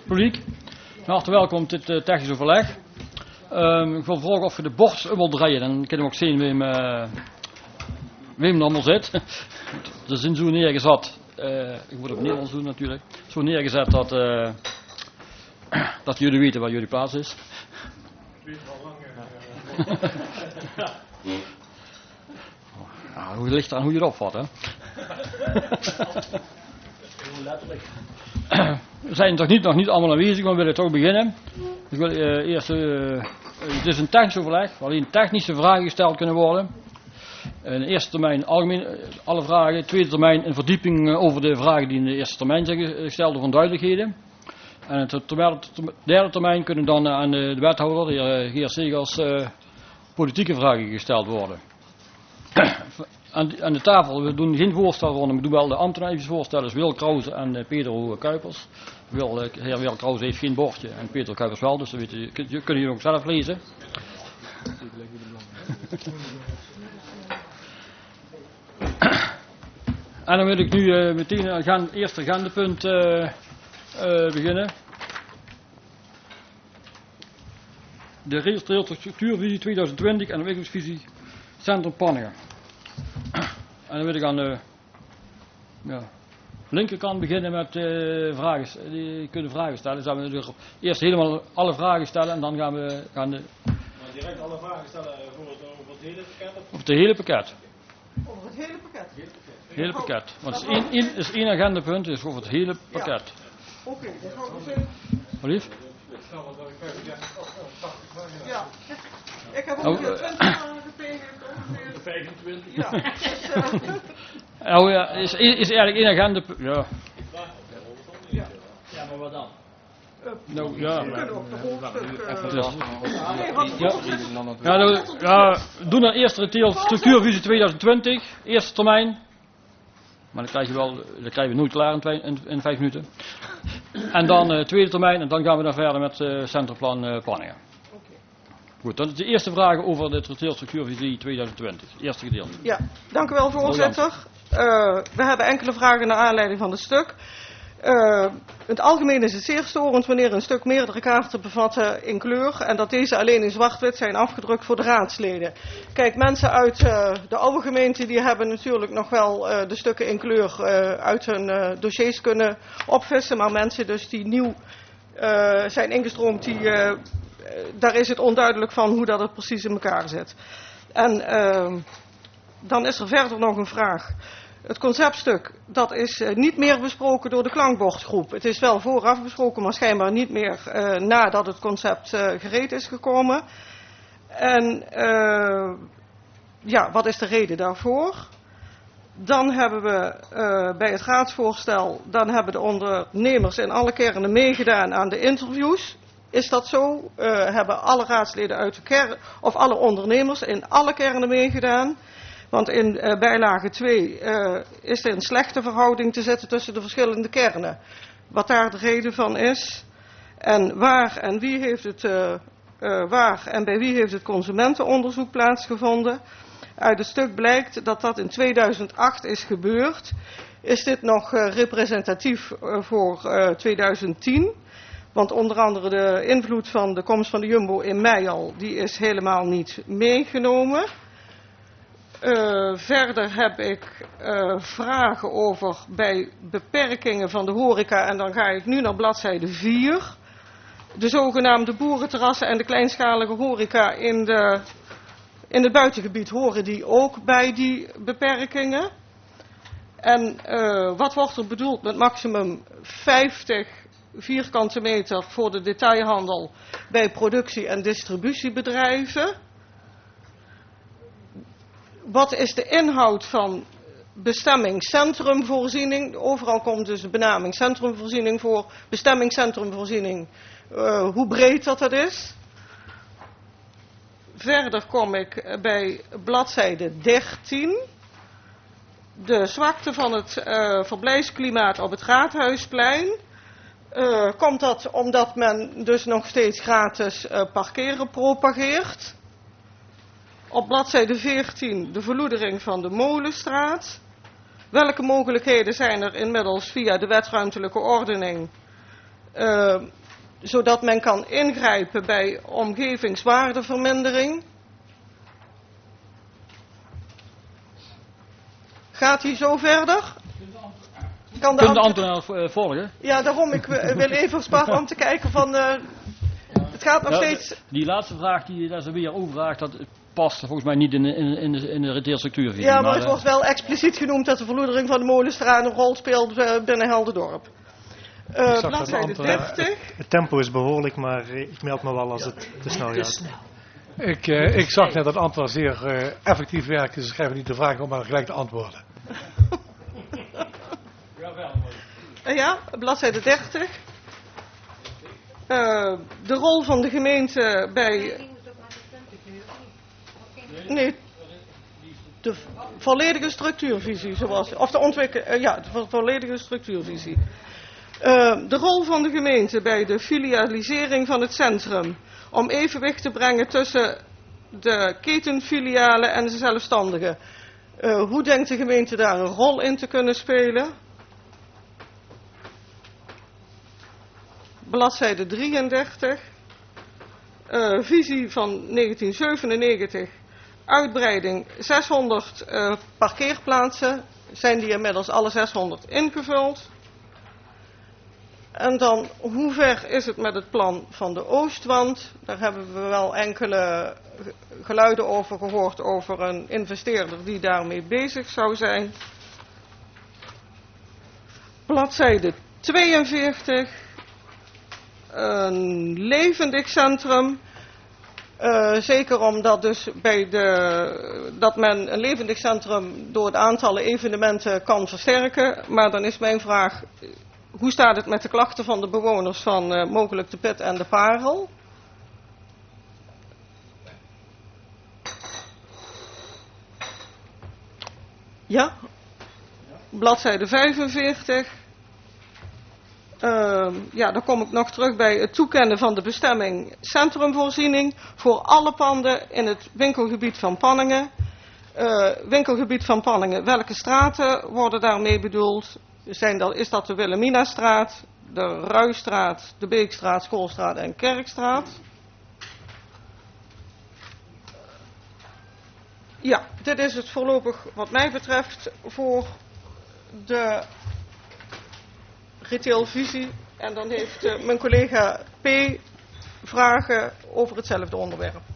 publiek. Van harte welkom op dit technisch overleg. Ik wil vragen of je de bord wil draaien. Dan kunnen we ook zien wie hem allemaal zit. De zin zo neergezet. Ik moet het op Nederlands doen natuurlijk. Zo neergezet dat jullie weten waar jullie plaats is. Hoe ligt aan hoe je het opvat, hè? We zijn toch nog niet allemaal aanwezig, maar we willen toch beginnen. Ik wil eerst, het is een technisch overleg, waarin technische vragen gesteld kunnen worden. In de eerste termijn algemeen alle vragen, in de tweede termijn een verdieping over de vragen die in de eerste termijn zijn gesteld van duidelijkheden. En in de derde termijn kunnen dan aan de wethouder, de heer Segers, politieke vragen gesteld worden. Aan de tafel, we doen geen voorstelronde, we doen wel de ambtenaren voorstellen, Wil Krause en Peter Kuipers. Heer Wil Krause heeft geen bordje en Peter Kuipers wel, dus dat kunnen jullie ook zelf lezen. En dan wil ik nu meteen het eerste agendapunt beginnen. De regionale structuurvisie 2020 en de ontwikkelingsvisie Centrum Panningen. En dan wil ik aan de linkerkant beginnen met vragen. Die kunnen vragen stellen. Dus dan we eerst helemaal alle vragen stellen en dan gaan we Maar direct alle vragen stellen over het hele pakket? Over het hele pakket. Over het hele pakket? Het hele pakket. Want het is één agendapunt, dus over het hele pakket. Oké, dan gaan we even... Wat lief? Ja, ik heb ook 20 vragen tegen. 25? Ja, dus, is eigenlijk één agendapunt. Ja. Ja, maar wat dan? Nou ja. we kunnen ook de hoofdstuk... We doen dan eerst de structuurvisie 2020, eerste termijn. Maar dat krijgen we nooit klaar in 5 minuten. En dan tweede termijn en dan gaan we dan verder met Centrumplan Panningen. Goed, dan is de eerste vraag over de structuurvisie 2020. Eerste gedeelte. Ja, dank u wel voorzitter. We hebben enkele vragen naar aanleiding van het stuk. In het algemeen is het zeer storend wanneer een stuk meerdere kaarten bevatten in kleur en dat deze alleen in zwart-wit zijn afgedrukt voor de raadsleden. Kijk, mensen uit de oude gemeente die hebben natuurlijk nog wel de stukken in kleur uit hun dossiers kunnen opvissen, maar mensen dus die nieuw zijn ingestroomd, daar is het onduidelijk van hoe dat het precies in elkaar zit. En dan is er verder nog een vraag. Het conceptstuk, dat is niet meer besproken door de klankbordgroep. Het is wel vooraf besproken, maar schijnbaar niet meer nadat het concept gereed is gekomen. En wat is de reden daarvoor? Dan hebben we bij het raadsvoorstel, dan hebben de ondernemers in alle kernen meegedaan aan de interviews. Is dat zo? Hebben alle raadsleden uit de kern, of alle ondernemers in alle kernen meegedaan? Want in bijlage 2 is er een slechte verhouding te zetten tussen de verschillende kernen. Wat daar de reden van is. En waar en bij wie heeft het consumentenonderzoek plaatsgevonden. Uit het stuk blijkt dat dat in 2008 is gebeurd. Is dit nog representatief voor 2010? Want onder andere de invloed van de komst van de Jumbo in mei al, die is helemaal niet meegenomen. Verder heb ik vragen over bij beperkingen van de horeca en dan ga ik nu naar bladzijde 4. De zogenaamde boerenterrassen en de kleinschalige horeca in het buitengebied horen die ook bij die beperkingen. En wat wordt er bedoeld met maximum 50 vierkante meter voor de detailhandel bij productie- en distributiebedrijven? Wat is de inhoud van bestemming centrumvoorziening? Overal komt dus de benaming centrumvoorziening voor. Bestemming centrumvoorziening, hoe breed dat is. Verder kom ik bij bladzijde 13. De zwakte van het verblijfsklimaat op het Raadhuisplein. Komt dat omdat men dus nog steeds gratis parkeren propageert? Op bladzijde 14 de verloedering van de Molenstraat. Welke mogelijkheden zijn er inmiddels via de wetruimtelijke ordening zodat men kan ingrijpen bij omgevingswaardevermindering. Gaat hij zo verder? Kunnen de ambtenaren volgen? Ja, daarom. Ik wil even sparen om te kijken van... het gaat nog steeds... Die laatste vraag die daar zo weer over vraagt, dat past volgens mij niet in de deelstructuurvisie. Ja, maar het wordt wel expliciet genoemd dat de verloedering van de Molenstraat een rol speelt binnen Helderdorp. Bladzijde 30. Het tempo is behoorlijk, maar ik meld me wel als het te snel gaat. Ik zag net dat Antwerpen zeer effectief werkt, dus ze schrijven niet de vraag op, maar gelijk de antwoorden. Ja, bladzijde 30. De rol van de gemeente bij... Nee, de volledige structuurvisie, zoals... Of de de volledige structuurvisie. De rol van de gemeente bij de filialisering van het centrum. Om evenwicht te brengen tussen de ketenfilialen en de zelfstandigen. Hoe denkt de gemeente daar een rol in te kunnen spelen? Bladzijde 33. Visie van 1997. Uitbreiding 600 parkeerplaatsen. Zijn die inmiddels alle 600 ingevuld? En dan, hoe ver is het met het plan van de Oostwand? Daar hebben we wel enkele geluiden over gehoord over een investeerder die daarmee bezig zou zijn. Bladzijde 42. Een levendig centrum. Zeker omdat dus dat men een levendig centrum door het aantal evenementen kan versterken. Maar dan is mijn vraag, hoe staat het met de klachten van de bewoners van mogelijk de Pit en de Parel? Ja, bladzijde 45. Dan kom ik nog terug bij het toekennen van de bestemming centrumvoorziening voor alle panden in het winkelgebied van Panningen. Winkelgebied van Panningen, welke straten worden daarmee bedoeld? Is dat de Wilhelminastraat, de Ruistraat, de Beekstraat, Schoolstraat en Kerkstraat? Ja, dit is het voorlopig wat mij betreft voor de retailvisie. En dan heeft mijn collega P. vragen over hetzelfde onderwerp.